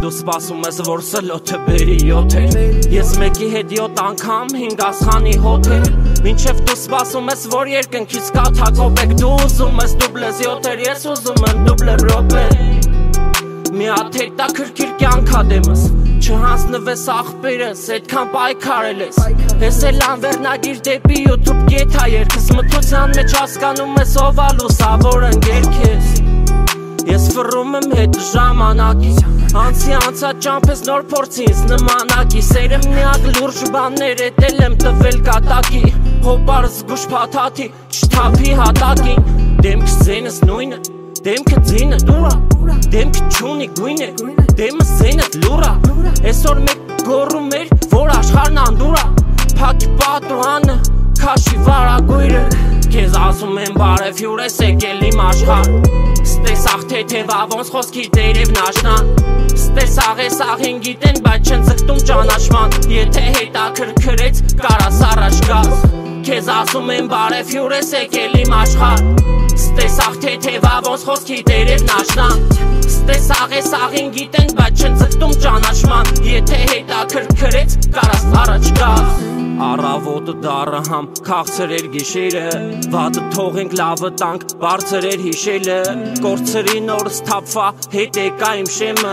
Դու սպասում ես, որ սլոթը բերի 7 Ես մեկի հետ 7 անգամ 5 ասխանի հոթեր Մինչև դու սպասում ես, որ երկնքից կաթակոպեք Դու ուզում ես դուբլես 7 Ես ուզում եմ դուբլեր ռոպեր Մի հատ հետաքրքիր կյանքա դեմս Չհանձնվես աղբերս, այդքան պայքարել ես Ես էլ անվերնագիր դեպի YouTube գեթա երկս Մթության մեջ հասկանում ես ով ա լուսավոր ընկերք ես Ես ֆռում եմ հետ ժամանակից Անցի անցած ճամփես նոր փորձից նմանակի Սերը միակ լուրջ բաններ էտել եմ տվել կատակի Հոպար զգուշ փաթաթի, չթափի հատակին Դեմքս ձենս նույնը, դեմքը ձինը դուրա Դեմքը չունի գույն է, դեմս ձենդ լուրա Այսօր մեկ գոռում էր, որ աշխարհն անդուրա Փակի պատուհանը, քաշի վարագույրը Քեզ ասում եմ բարև հյուր ես եկել իմ աշխարհ Ստեսաղ թեթևա ոնց խոսքի տերև նաշնան Ստեսաղ է սաղին գիտեն, բայց չեն ձգտում ճանաչման Եթե հետաքրքրեց, կարաս առաջ գաս Քեզ ասում եմ բարև հյուր ես եկել իմ աշխարհ Ստեսաղ թեթևա ոնց խոսքի տերև նաշնան Ստեսաղ է սաղին գիտեն, բայց չեն ձգտում ճանաչման Եթե հետաքրքրեց, կարաս առաջ գաս Առավոտը դառը համ, քաղցր էր գիշերը Վատը թողենք լավը տանք, բարձր էր հիշելը Կորցրի նորս թափվա, հետ եկա իմ շեմը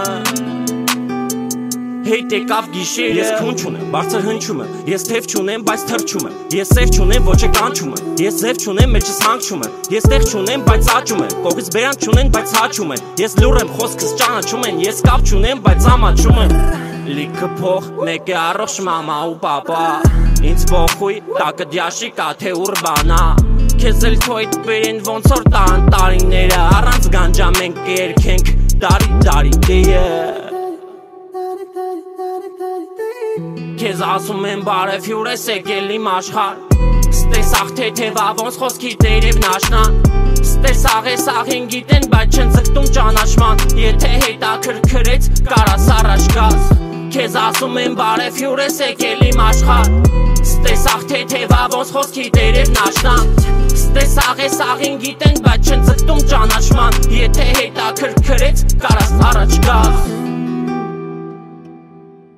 Հետ եկավ գիշերը Ես քուն չունեմ, բարձր հնչում եմ Ես թև չունեմ, բայց թրջում եմ Ես սև չունեմ, ոչ է կանչում եմ Ես ձև չունեմ, մեջս հանգչում եմ Ես տեղ չունեմ, բայց աճում եմ Կողից բերանք չունեն, բայց հաճում են Ես լուր եմ, խոսքս ճանաչում են Ես կապ չունեմ, բայց ամաչում եմ Լիքը փող, մեկ է առողջ մամա ու պապա Ինձ փոխույ, տակը դյաշիկա, թե ուրբանա Քեզ էլ քո այդ բերեն ոնց որ տան տարիները Առանց գանջա մենք կերքենք, դարի դեյը Քեզ ասում եմ բարև հյուր ես եկել իմ աշխարհ Ստեսաղ թեթևա ոնց խոսքի տերև նաշնան Ստեսաղ է սաղին գիտեն, բայց չեն ձգտում ճանաչման Եթե հետաքրքրեց, կարաս առաջ գաս Քեզ ասում եմ բարև հյուր ես եկել իմ աշխարհ Ստեսաղ թեթևա ոնց խոսքի տերև նաշնան Ստեսաղ է սաղին գիտեն, բայց չեն ձգտում ճանաչման Եթե հետաքրքրեց, կարաս առաջ գաս